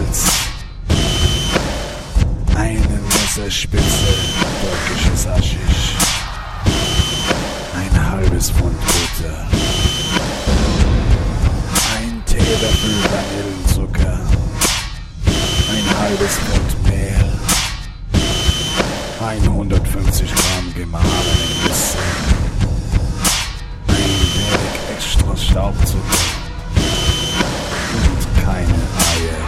Salz, eine Messerspitze türkisches Haschisch, ein halbes Pfund Butter, ein Teelöffel Vanillenzucker, ein halbes Pfund Mehl, 150 Gramm gemahlenen Nüsse, ein wenig extra Staubzucker und keine Eier.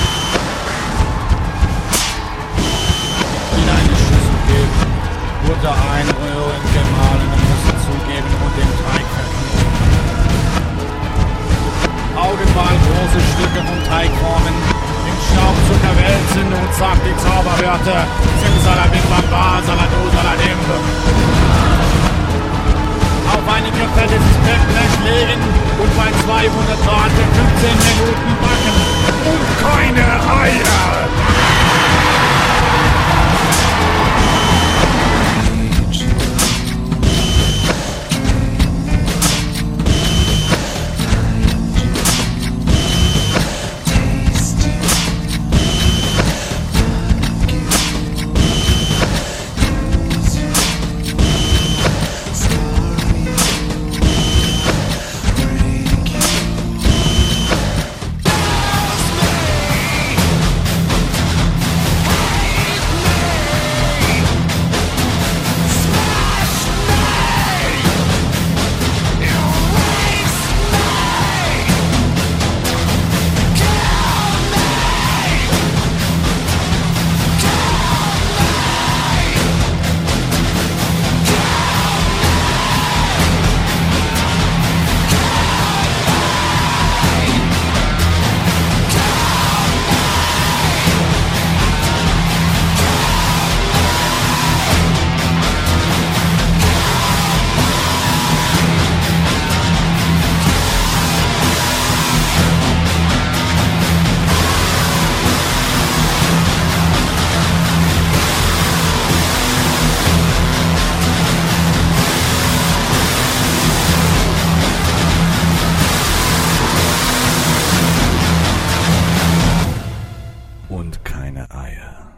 In eine Schüssel geben, Butter einrühren, gemahlene Nüsse zugeben und den Teig verkneten. Augenmal große Stücke vom Teig formen, im Staubzucker wälzen und sagt die Zauberwörter Simsalabim Bamba, Salado, Saladim. Auf eine gefelletes Backblech legen und bei 200 Grad für 15 Minuten backen. Und keine Eier! Und keine Eier.